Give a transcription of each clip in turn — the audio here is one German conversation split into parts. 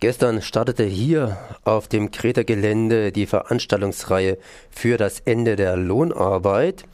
Gestern startete hier auf dem Kreta-Gelände die Veranstaltungsreihe für das Ende der Lohnarbeit.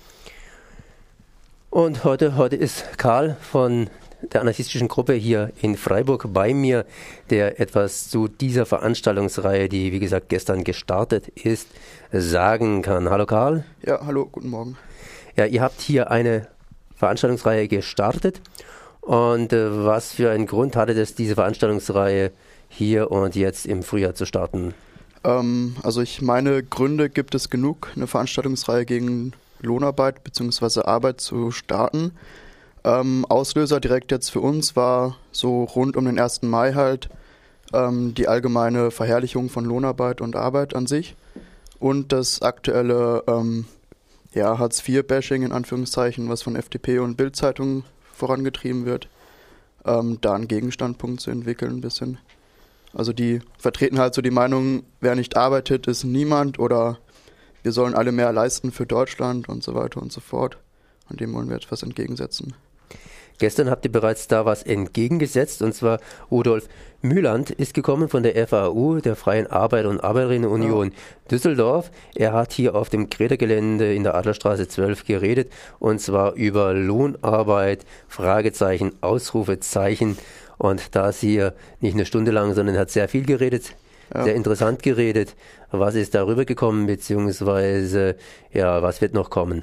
Und heute ist Karl von der anarchistischen Gruppe hier in Freiburg bei mir, der etwas zu dieser Veranstaltungsreihe, die wie gesagt gestern gestartet ist, sagen kann. Hallo Karl. Ja, hallo, guten Morgen. Ja, ihr habt hier eine Veranstaltungsreihe gestartet. Und was für einen Grund hatte es, diese Veranstaltungsreihe hier und jetzt im Frühjahr zu starten? Also ich meine, Gründe gibt es genug, eine Veranstaltungsreihe gegen Lohnarbeit bzw. Arbeit zu starten. Auslöser direkt jetzt für uns war so rund um den 1. Mai halt die allgemeine Verherrlichung von Lohnarbeit und Arbeit an sich und das aktuelle Hartz-IV-Bashing in Anführungszeichen, was von FDP und Bild-Zeitung vorangetrieben wird, da einen Gegenstandpunkt zu entwickeln ein bisschen. Also die vertreten halt so die Meinung, wer nicht arbeitet, ist niemand oder wir sollen alle mehr leisten für Deutschland und so weiter und so fort. Und dem wollen wir etwas entgegensetzen. Gestern habt ihr bereits da was entgegengesetzt, und zwar Rudolf Mühland ist gekommen von der FAU, der Freien Arbeiter- und Arbeiterinnenunion Düsseldorf. Er hat hier auf dem Kreta-Gelände in der Adlerstraße 12 geredet, und zwar über Lohnarbeit, Fragezeichen, Ausrufezeichen. Und da ist hier nicht eine Stunde lang, sondern hat sehr viel geredet, sehr interessant geredet. Was ist darüber gekommen, beziehungsweise was wird noch kommen?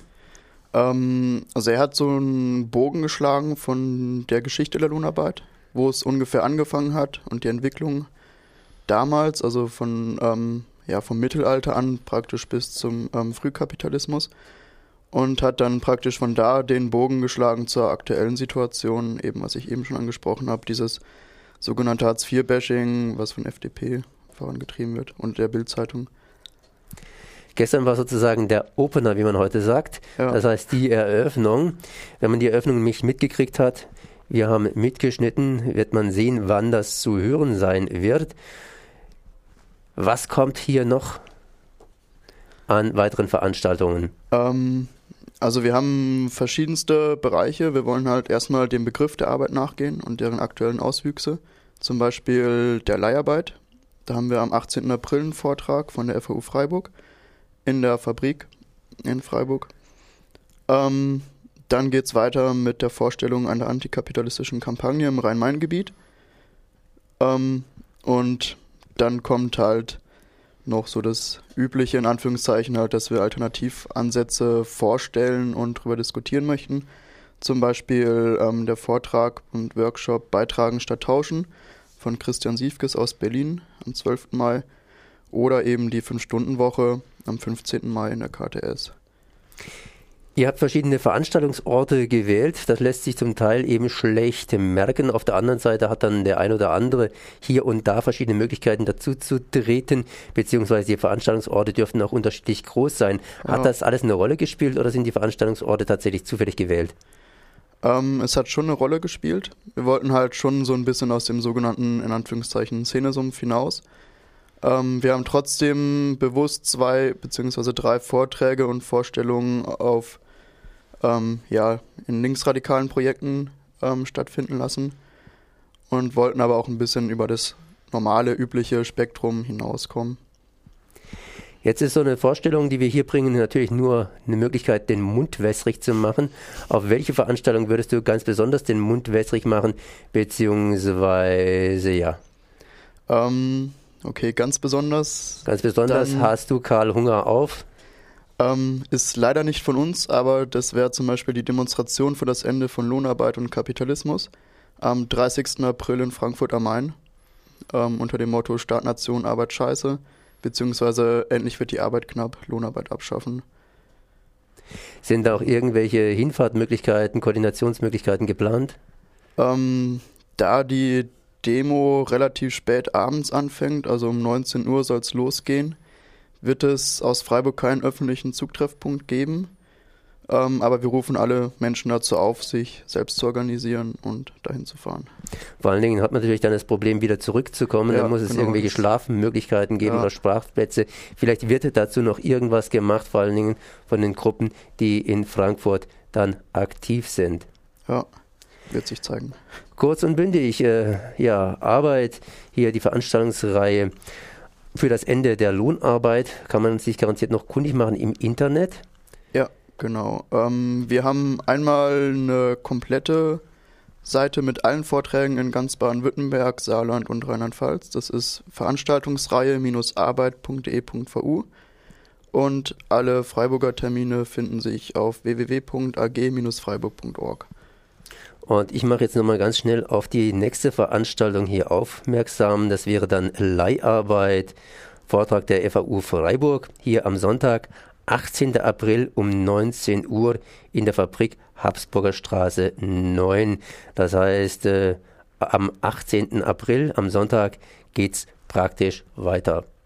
Also er hat so einen Bogen geschlagen von der Geschichte der Lohnarbeit, wo es ungefähr angefangen hat und die Entwicklung damals, also vom Mittelalter an praktisch bis zum Frühkapitalismus und hat dann praktisch von da den Bogen geschlagen zur aktuellen Situation, eben was ich eben schon angesprochen habe, dieses sogenannte Hartz-IV-Bashing, was von FDP vorangetrieben wird und der Bild-Zeitung. Gestern war sozusagen der Opener, wie man heute sagt. Ja. Das heißt die Eröffnung. Wenn man die Eröffnung nicht mitgekriegt hat, wir haben mitgeschnitten, wird man sehen, wann das zu hören sein wird. Was kommt hier noch an weiteren Veranstaltungen? Also wir haben verschiedenste Bereiche. Wir wollen halt erstmal dem Begriff der Arbeit nachgehen und deren aktuellen Auswüchse. Zum Beispiel der Leiharbeit. Da haben wir am 18. April einen Vortrag von der FAU Freiburg in der Fabrik in Freiburg. Dann geht es weiter mit der Vorstellung einer antikapitalistischen Kampagne im Rhein-Main-Gebiet. Und dann kommt halt noch so das Übliche, in Anführungszeichen, halt, dass wir Alternativansätze vorstellen und darüber diskutieren möchten. Zum Beispiel der Vortrag und Workshop Beitragen statt Tauschen von Christian Siefkes aus Berlin am 12. Mai oder eben die 5-Stunden-Woche am 15. Mai in der KTS. Ihr habt verschiedene Veranstaltungsorte gewählt. Das lässt sich zum Teil eben schlecht merken. Auf der anderen Seite hat dann der ein oder andere hier und da verschiedene Möglichkeiten dazu zu treten, beziehungsweise die Veranstaltungsorte dürften auch unterschiedlich groß sein. Hat das alles eine Rolle gespielt oder sind die Veranstaltungsorte tatsächlich zufällig gewählt? Es hat schon eine Rolle gespielt. Wir wollten halt schon so ein bisschen aus dem sogenannten, in Anführungszeichen, Szenesumpf hinaus. Wir haben trotzdem bewusst 2 bzw. 3 Vorträge und Vorstellungen auf in linksradikalen Projekten stattfinden lassen und wollten aber auch ein bisschen über das normale, übliche Spektrum hinauskommen. Jetzt ist so eine Vorstellung, die wir hier bringen, natürlich nur eine Möglichkeit, den Mund wässrig zu machen. Auf welche Veranstaltung würdest du ganz besonders den Mund wässrig machen, beziehungsweise Okay, ganz besonders. Ganz besonders hast du, Karl, Hunger auf? Ist leider nicht von uns, aber das wäre zum Beispiel die Demonstration für das Ende von Lohnarbeit und Kapitalismus am 30. April in Frankfurt am Main unter dem Motto Staat, Nation, Arbeit scheiße, beziehungsweise endlich wird die Arbeit knapp, Lohnarbeit abschaffen. Sind da auch irgendwelche Hinfahrtmöglichkeiten, Koordinationsmöglichkeiten geplant? Da die Demo relativ spät abends anfängt, also um 19 Uhr soll es losgehen, wird es aus Freiburg keinen öffentlichen Zugtreffpunkt geben. Aber wir rufen alle Menschen dazu auf, sich selbst zu organisieren und dahin zu fahren. Vor allen Dingen hat man natürlich dann das Problem, wieder zurückzukommen. Dann muss es irgendwelche Schlafmöglichkeiten geben oder Sprachplätze. Vielleicht wird dazu noch irgendwas gemacht, vor allen Dingen von den Gruppen, die in Frankfurt dann aktiv sind. Ja, wird sich zeigen. Kurz und bündig, Arbeit, hier die Veranstaltungsreihe für das Ende der Lohnarbeit kann man sich garantiert noch kundig machen im Internet. Ja, genau. Wir haben einmal eine komplette Seite mit allen Vorträgen in ganz Baden-Württemberg, Saarland und Rheinland-Pfalz. Das ist veranstaltungsreihe-arbeit.de.vu und alle Freiburger Termine finden sich auf www.ag-freiburg.org. Und ich mache jetzt nochmal ganz schnell auf die nächste Veranstaltung hier aufmerksam. Das wäre dann Leiharbeit, Vortrag der FAU Freiburg, hier am Sonntag, 18. April um 19 Uhr in der Fabrik Habsburger Straße 9. Das heißt, am 18. April, am Sonntag, geht's praktisch weiter.